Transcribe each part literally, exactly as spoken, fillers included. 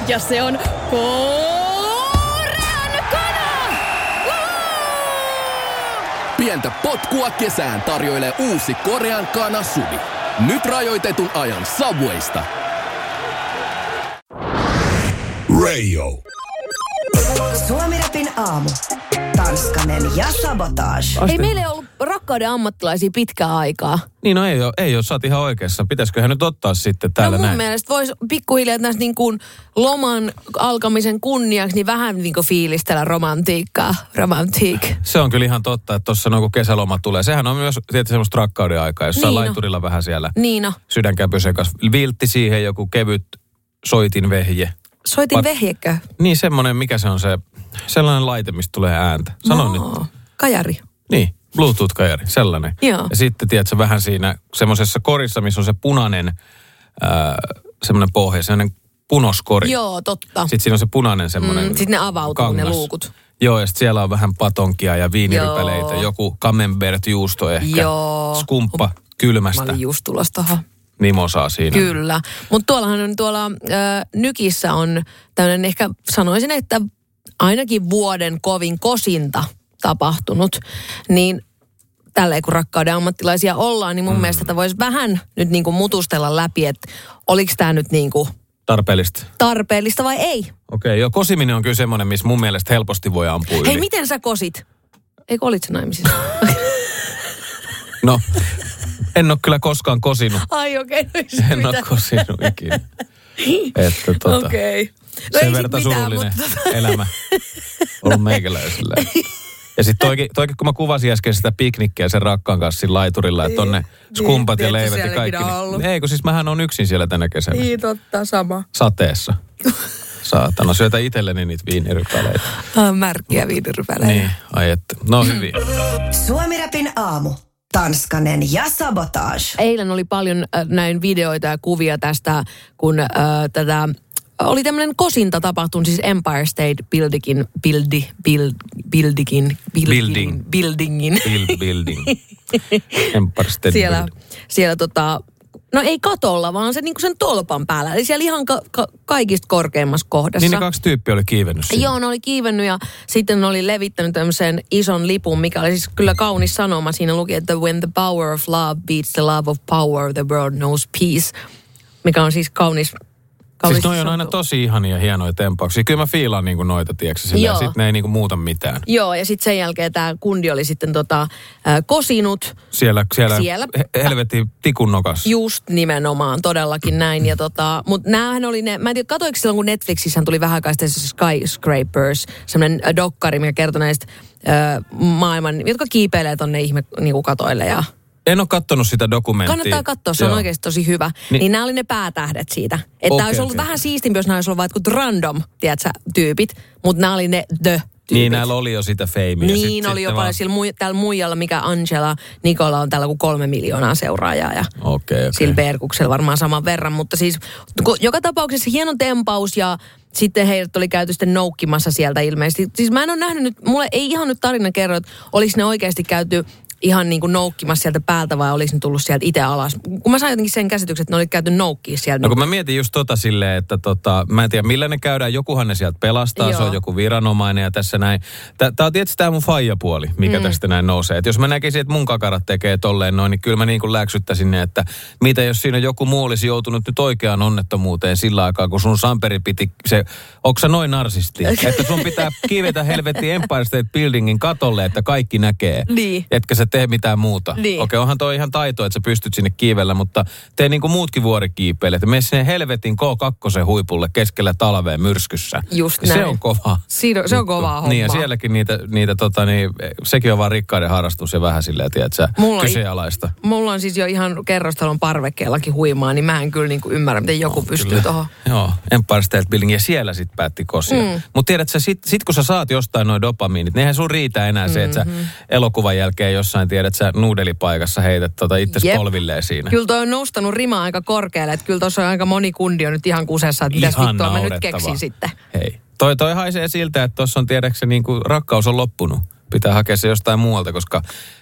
Ja se on korean kana! Pientä potkua kesään tarjoilee uusi korean kana Subi. Nyt rajoitetun ajan Subwaysta. Radio. Suomi-rapin aamu. Tanskanen ja Sabotage. Ei meillä ollut rakkauden ammattilaisia pitkää aikaa. Niin no ei ole, ei ole, sä oot ihan oikeassa. Pitäisiköhän nyt ottaa sitten täällä no mun näin? mielestä voisi pikkuhiljaa näistä niin kuin loman alkamisen kunniaksi niin vähän niin kuin fiilistellä romantiikkaa. Romantiik. Se on kyllä ihan totta, että tuossa no, kun kesäloma tulee. Sehän on myös tietysti semmoista rakkauden aikaa, jossa niin laiturilla no. vähän siellä niin sydänkäpysen kanssa. Viltti siihen joku kevyt soitin vehje. Soitin Va- vehjekö? Niin semmoinen, mikä se on se, sellainen laite, mistä tulee ääntä. Sano no, nyt. Kajari. Niin, Bluetooth-kajari, sellainen. Joo. Ja sitten tiedätkö vähän siinä semmoisessa korissa, missä on se punainen, ää, semmoinen pohja, semmoinen punoskori. Joo, totta. Sitten siinä on se punainen semmoinen mm, Sitten ne avautuu kangas. ne luukut. Joo, ja sitten siellä on vähän patonkia ja viinirypäleitä, Joo. joku camembert-juusto ehkä. Joo. Skumppa kylmästä. Mä olin just tulossa tohon. Mimosaa siinä. Kyllä. Mutta tuollahan on tuolla äh, Nykissä on tämmöinen ehkä sanoisin, että ainakin vuoden kovin kosinta tapahtunut. Niin tälleen kun rakkauden ammattilaisia ollaan, niin mun mm. mielestä tätä voisi vähän nyt niin kuin mutustella läpi, että oliko tämä nyt niin kuin Tarpeellista. tarpeellista vai ei. Okei, okay, joo, kosiminen on kyllä semmoinen, missä mun mielestä helposti voi ampua yli. Hei, miten sä kosit? Eikö olit sä naimisissa? No, en ole kyllä koskaan kosinut. Ai okei. Okay, no en ole kosinut ikinä. Että tota, okei. Okay. No sen verran surullinen mutta elämä ollut meikäläisellä. Ja sitten toikin, toikin, kun mä kuvasin äsken sitä piknikkiä sen rakkaan kanssa siinä laiturilla, että on ne skumpat niin, ja leivät ja kaikki. Niin, ei, kun siis mähän on yksin siellä tänä kesänä. Niin, totta, sama. Sateessa. Saatana, syötä itselleni niitä viinirypäleitä. Ah, märkkiä viinirypäleitä. Niin, ai että. No hyvin. Suomi-rapin aamu. Tanskanen ja Sabotage. Eilen oli paljon äh, näin videoita ja kuvia tästä, kun äh, tätä oli tämmöinen kosinta tapahtunut, siis Empire State Buildingin, buildi, build, buildingin, building, buildingin. Build, building. Empire State siellä, Building. siellä tota, no ei katolla, vaan se niinku sen tolpan päällä. Eli siellä ihan ka- ka- kaikista korkeimmassa kohdassa. Niin ne kaksi tyyppiä oli kiivennyt siinä. Joo, ne oli kiivennyt ja sitten ne oli levittänyt tämmöisen ison lipun, mikä oli siis kyllä kaunis sanoma. Siinä luki, että when the power of love beats the love of power, the world knows peace. Mikä on siis kaunis. kaunis Siis noi on aina tosi ihania hienoja tempauksia. Kyllä mä fiilaan niinku noita, tiedätkö, sillä ja sit ne ei niinku muuta mitään. Joo, ja sitten sen jälkeen tämä kundi oli sitten tota, äh, kosinut. Siellä, siellä, siellä helvetin tikun nokas. Just nimenomaan, todellakin näin. Ja tota, mutta näähän oli ne, mä en tiedä, katoiko silloin, kun Netflixissä tuli vähän aikaa sitten Skyscrapers, semmoinen dokkari, mikä kertoi näistä äh, maailman, jotka kiipeilee tonne ihme niinku katoille ja en ole kattonut sitä dokumenttia. kannattaa katsoa, se on Joo. oikeasti tosi hyvä. Niin, niin nämä oli ne päätähdet siitä. Että okay, olisi ollut okay. vähän siistimpi, jos nämä olisi ollut vain jotkut random, tiedätkö, tyypit. Mutta nämä oli ne the tyypit. Niin, näillä oli jo sitä feimiä. Niin, sit, oli jo paljon sillä mui, täällä muijalla, mikä Angela Nikola on täällä kuin kolme miljoonaa seuraajaa. Ja okay, okay. sillä Berkuksella varmaan saman verran. Mutta siis joka tapauksessa hieno tempaus ja sitten heidät oli käyty sitten noukkimassa sieltä ilmeisesti. Siis mä en ole nähnyt nyt, mulle ei ihan nyt tarina kerro, että olisi ne oikeasti käyty ihan niin kuin noukkimassa sieltä päältä vai olisi ne tullut sieltä itse alas? Kun mä sain jotenkin sen käsityksen, että ne oli käyty noukkiin sieltä. No kun mä mietin just tota silleen, että tota, mä en tiedä millä ne käydään, jokuhan ne sieltä pelastaa, Joo. se on joku viranomainen ja tässä näin. Tää on tietysti tää mun faijapuoli, mikä mm. tästä näin nousee. Et jos mä näkisin, että mun kakarat tekee tolleen noin, niin kyllä mä niin kuin läksyttäisin ne, että mitä jos siinä joku muu olisi joutunut nyt oikeaan onnettomuuteen sillä aikaa, kun sun samperi piti se, onko sä noin narsisti? Että sun pitää kiivetä helvetti Empire State Buildingin katolle, että kaikki näkee. Niin. Etkä sä tee mitään muuta. Niin. Okei, onhan toi ihan taito, että sä pystyt sinne kiivellä, mutta tee niin kuin muutkin vuorikiipeilijät. Mene sinne helvetin K kaksi huipulle keskellä talveen myrskyssä. Just näin. näin. Se on kovaa. Siinä, se on kovaa hommaa. Niin ja sielläkin niitä, niitä tota niin, sekin on vaan rikkaiden harrastus ja vähän silleen, tiedätkö, kyseenalaista. Mulla on siis jo ihan kerrostalon parvekkeellakin huimaa, niin mä en kyllä niin kuin ymmärrä, miten joku no, pystyy tuohon. Joo, Empire State Building ja siellä sitten päätti kosia. Mm. Mutta tiedätkö, sit, sit kun sä saat jostain noin dopamiinit, niin eihän sun riitä enää mm-hmm. se, että sä elokuvan jälkeen jossain tiedät, sä nuudelipaikassa heität tota itses polvilleen siinä. Kyllä toi on nostanut rimaa aika korkealle, että kyllä tuossa on aika moni kundi on nyt ihan kusessa, että mitäs vittua mä nyt keksin sitten. Hei, toi, toi haisee siltä, että tuossa on tiedäksä niin kuin rakkaus on loppunut. Pitää hakea se jostain muualta, koska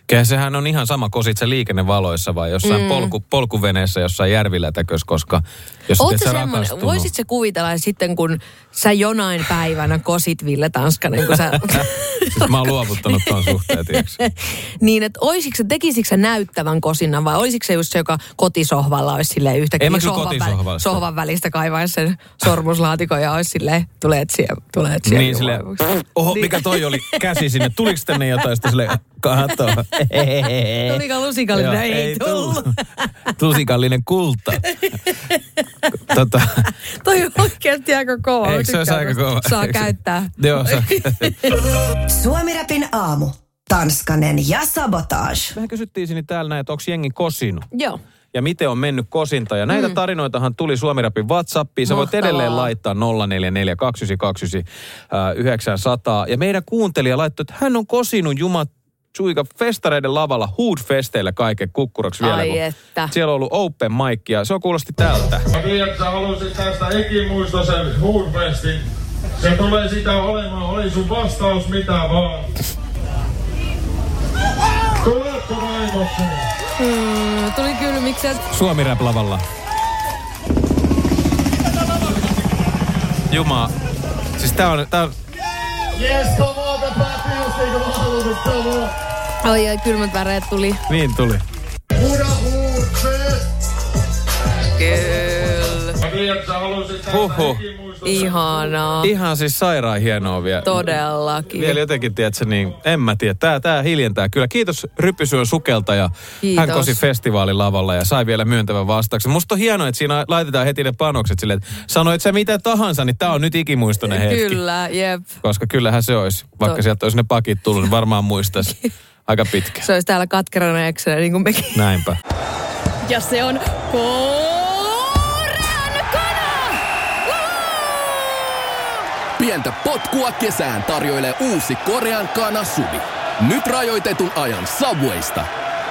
Kyllä sehän on ihan sama, kosit sä liikennevaloissa vai jossain mm. polku, polkuveneessä jossain järvilätäkössä, koska jos Oot et sä sä semmoinen, rakastunut. voisit sä kuvitella että sitten, kun sä jonain päivänä kosit Ville Tanskanen, kun sä... Siis mä oon luovuttanut tuon suhteen, tiiäks? Niin, että olisitko sä, tekisikö sä näyttävän kosinnan vai olisiko se just se, joka kotisohvalla olisi silleen yhtäkkiä sohvan, väli, sohvan välistä kaivaisi sen sormuslaatikon ja olisi silleen, tulet siihen, tulet siihen. Niin silleen, oho, niin. Mikä toi oli käsi sinne, tuliko tänne jotain, sitten silleen, kato. Tuliko lusikallinen? Joo, ei, ei tullut. Lusikallinen kulta. tota. Toi on oikeasti aika kova. Eikö se olisi aika kova? Saa Eikö käyttää. Joo, saa Suomi-rapin aamu. Tanskanen ja Sabotage. Mehän kysyttiin sinne täällä näin, että onko jengi kosinut. Joo. Ja miten on mennyt kosinta. Ja näitä mm. tarinoitahan tuli Suomi-rapin WhatsAppiin. Sä voit edelleen laittaa nolla neljä neljä kaksi yhdeksän kaksi yhdeksän yhdeksän nolla nolla. Ja meidän kuuntelija laittoi, että hän on kosinut jumat Suika festareiden lavalla, Hood-festeillä kaiken kukkuraksi vielä. Ai että. Siellä on ollut open mic ja se on kuulosti tältä. Mä tiedän, että sä haluaisit tästä ikimuistoisen Hood-festin. Se tulee sitä olemaan, oli sun vastaus mitä vaan. Tuletko vaimoksi? Hmm, tuli kyllä, miksi et... Suomi-rap lavalla. Juma. Siis tää on... Tää on... Yes, come on, the päätti just niin kuin mä halusin, come on. Ai ai, kylmät väreet tuli. Niin tuli. Huda Hood-fest! Kyllä. Mä tiedän, että sä haluaisit tästä Huhhuh. ikimuistoisen. Ihanaa. Ihan siis sairaan hienoa vielä. Todellakin. Vielä jotenkin, tiedätkö, niin en mä tiedä. Tää, tää hiljentää kyllä. Kiitos Ryppysyön sukeltaja. Kiitos. Hän kosi festivaalin lavalla ja sai vielä myöntävän vastauksen. Musta on hienoa, että siinä laitetaan heti ne panokset silleen, että sanoit sä mitä tahansa, niin tää on nyt ikimuistoinen hetki. Kyllä, jep. Koska kyllähän se olisi. Vaikka To- sieltä olisi ne pakit tullut, niin varmaan muistaisi aika pitkä. Se olisi täällä katkerana eksänä, niin kuin mekin. Näinpä. Ja se on Korean kana! Pientä potkua kesään tarjoilee uusi Korean kana Subi. Nyt rajoitetun ajan Subwaysta.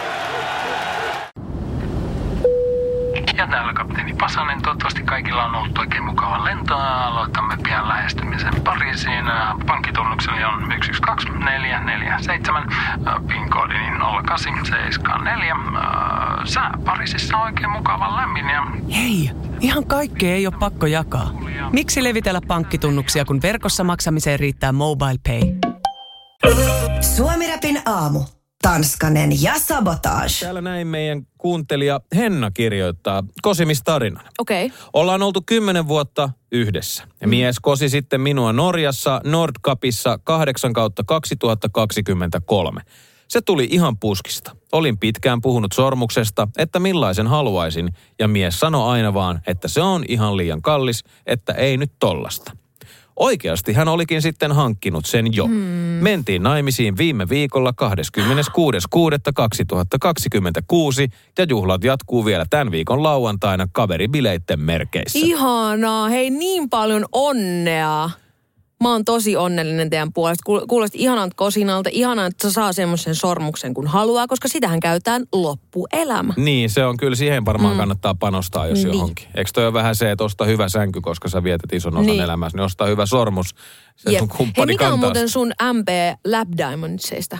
Ja täällä kapteeni Pasanen. Toivottavasti kaikilla on ollut oikein mukava lento. Aloitamme pian lähestymisen Pariisiin. Pankkitunnukseni on yksi yksi kaksi neljä neljä seitsemän. PIN-koodini nolla kahdeksan seitsemän neljä. Sää Pariisissa on oikein mukava lämmin. Ja... Hei, ihan kaikkea ei ole pakko jakaa. Miksi levitellä pankkitunnuksia, kun verkossa maksamiseen riittää Mobile Pay? Suomi-rapin aamu. Tanskanen ja Sabotage. Täällä näin meidän kuuntelija Henna kirjoittaa kosimistarinan. Okei. Okay. Ollaan oltu kymmenen vuotta yhdessä. Ja mies kosi sitten minua Norjassa Nordcapissa kahdeksan kautta kaksituhattakaksikymmentäkolme. Se tuli ihan puskista. Olin pitkään puhunut sormuksesta, että millaisen haluaisin. Ja mies sanoi aina vaan, että se on ihan liian kallis, että ei nyt tollasta. Oikeasti hän olikin sitten hankkinut sen jo. Hmm. Mentiin naimisiin viime viikolla kahdeskymmeneskuudes kuudetta kaksituhattakaksikymmentäkuusi ja juhlat jatkuu vielä tämän viikon lauantaina kaveribileitten merkeissä. Ihanaa. Hei, niin paljon onnea. Mä oon tosi onnellinen teidän puolesta. Kuulosti ihanalta kosinalta. Ihanaa, että saa semmoisen sormuksen kun haluaa, koska sitähän käytetään loppuelämä. Niin, se on kyllä siihen varmaan mm. kannattaa panostaa, jos niin. johonkin. Eikö toi ole vähän se, että osta hyvä sänky, koska sä vietät ison osan niin. elämässä, niin ostaa hyvä sormus. Se Jep. sun kumppani Hei, mikä kantaa. on muuten sun M P Lab Diamondsista?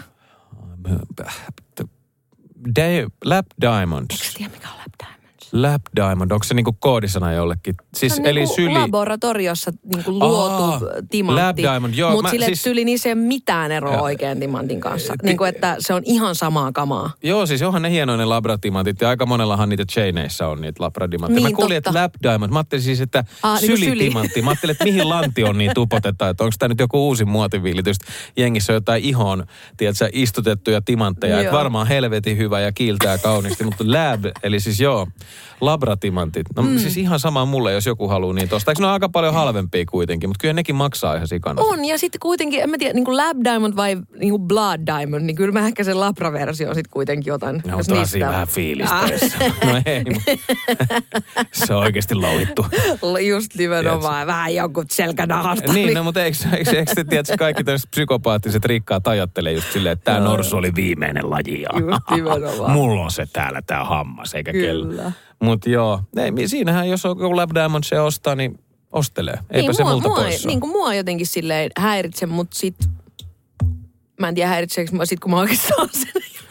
De- Lab Diamonds. Eikö tiedä, mikä on Lab Diamonds? Lab Diamond, onko se niinku koodisana jollekin? Siis se on eli niinku syli... laboratoriossa niinku luotu Aa, timantti. Lab Diamond, joo. Mutta sille siis... tyli niin se ei ole mitään eroa ja, oikein timantin kanssa. Ti... Niin kuin, että se on ihan samaa kamaa. Joo, siis onhan ne hienoja ne labratimantit ja aika monellahan niitä chaineissa on niitä labradiamantteja. Niin, mä kuulin, totta. että Lab Diamond, mä ajattelin siis, että Aa, sylitimantti. Niin mä ajattelin, että mihin lantioon niin tupotetaan, että onko tämä nyt joku uusi muotiviilitys. Jengissä on jotain ihoon, tiedätkö, istutettuja timantteja, että varmaan helvetin hyvä ja kiiltää kauniisti, mutta Lab, eli siis joo, labratimantit. No mm. siis ihan sama mulle, jos joku haluaa niitä ostaa. Eikö ne ole aika paljon halvempia kuitenkin, mutta kyllä nekin maksaa ihan sikana. On, ja sitten kuitenkin, en mä tiedä, niin kuin Lab Diamond vai niin kuin Blood Diamond, niin kyllä mä ehkä sen labra-versio sitten kuitenkin otan. No, on taas vähän fiilistä. No ei, se on oikeasti louhittu. Just nimenomaan, vähän jonkun selkänahasta. Niin, no mutta eikö, eikö, eikö te tiedä, kaikki tämmöiset psykopaattiset rikkaat ajattelee just silleen, että tämä norsu oli viimeinen laji. Just nimenomaan. Mulla on se täällä, tämä hammas, eikä kyllä. Kyllä. Mutta joo, ei, siinähän jos on joku Lab Diamond se ostaa, niin ostelee. Eipä niin, se mua, multa mua, pois niin kuin mua jotenkin silleen häiritse, mutta sit mä en tiedä häiritseekö mä sit kun mä oikein saan sen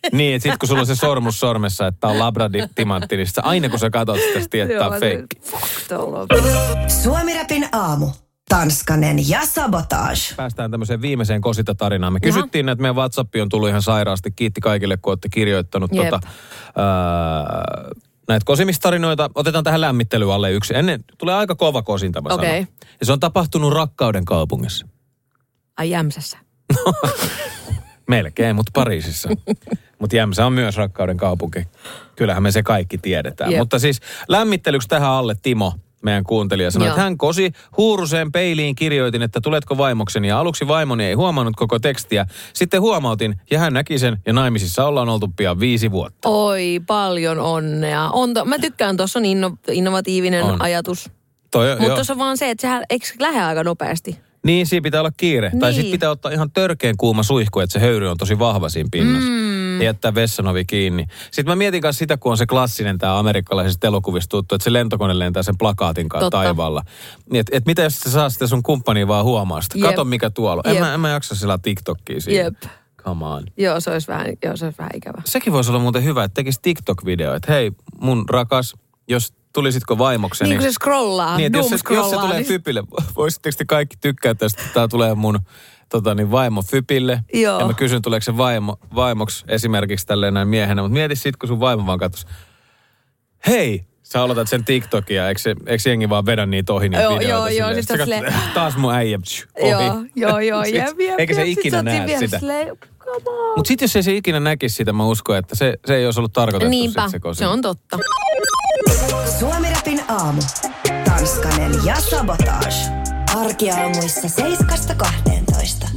Niin, että sit kun sulla on se sormus sormessa, että tää on labraditimantti, niin aina kun sä katot sitä, sä tiedät, että tää on feikki. Suomi-räpin aamu. Tanskanen ja Sabotage. Päästään tämmöiseen viimeiseen kosita-tarinaan. Me kysyttiin, että meidän WhatsApp on tullut ihan sairaasti. Kiitti kaikille, kun olette kirjoittanut tota, ää, näitä kosimistarinoita. Otetaan tähän lämmittelyyn alle yksi. Ennen tulee aika kova kosinta, mä okay. sanon. Ja se on tapahtunut Rakkauden kaupungissa. Ai Jämsässä. Melkein, mutta Pariisissa. Mutta Jämsä on myös Rakkauden kaupunki. Kyllähän me se kaikki tiedetään. Yep. Mutta siis lämmittelyksi tähän alle Timo, meidän kuuntelija, sanoi, että hän kosi huuruseen peiliin, kirjoitin, että tuletko vaimokseni. Ja aluksi vaimoni ei huomannut koko tekstiä. Sitten huomautin ja hän näki sen ja naimisissa ollaan oltu pian viisi vuotta. Oi, paljon onnea. On to, mä tykkään, tuossa on inno, innovatiivinen on. ajatus. Mutta tuossa on vaan se, että sehän eikö lähde aika nopeasti? Niin, siinä pitää olla kiire. Niin. Tai sitten pitää ottaa ihan törkeän kuuma suihku, että se höyry on tosi vahva siinä pinnassa. Mm. Ja jättää vessanovi kiinni. Sitten mä mietin kanssa sitä, kun on se klassinen tämä amerikkalaisista elokuvista tuttu, että se lentokone lentää sen plakaatin kanssa taivaalla. Niin, että et mitä jos sä saa sitten sun kumppania vaan huomaa sitä? Kato mikä tuolla. En mä, en mä jaksa sillä TikTokia siinä. Jep. Come on. Joo, se olisi vähän, joo, se olisi vähän ikävä. Sekin voisi olla muuten hyvä, että tekisi TikTok-video, että hei mun rakas, jos tulisitko vaimokseni. Niin kuin se scrollaa, niin, jos, se, jos se tulee niin... Fypille, voisitteko te kaikki tykkää tästä, että tämä tulee mun tota, niin vaimo Fypille. Joo. Ja mä kysyn, tuleeko se vaimo, vaimoksi esimerkiksi tälleen näin miehenä, mutta mieti sit, kun sun vaimo vaan katsoisi, hei, sä aloitat sen TikTokia, eikö, se, eikö jengi vaan vedä niitä ohi niitä joo, videoita? Joo, joo, sit silleen. Taas mun äijä, psh, ohi. Joo, joo, joo, jep, jep. Eikä se ikinä näe sitä. Mutta sitten jos ei se ikinä näkisi sitä, mä uskon, että se, se ei olisi ollut tarkoitettu. Niinpä, se, se on totta. Suomi-räpin aamu. Tanskanen ja Sabotage. Arkiaamuissa seiskasta kahteentoista.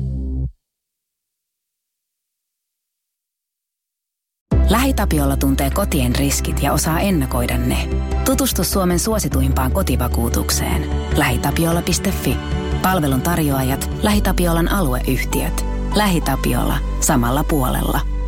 LähiTapiola tuntee kotien riskit ja osaa ennakoida ne. Tutustu Suomen suosituimpaan kotivakuutukseen. lähitapiola piste fi. Palvelun tarjoajat, LähiTapiolan alueyhtiöt. LähiTapiola. Samalla puolella.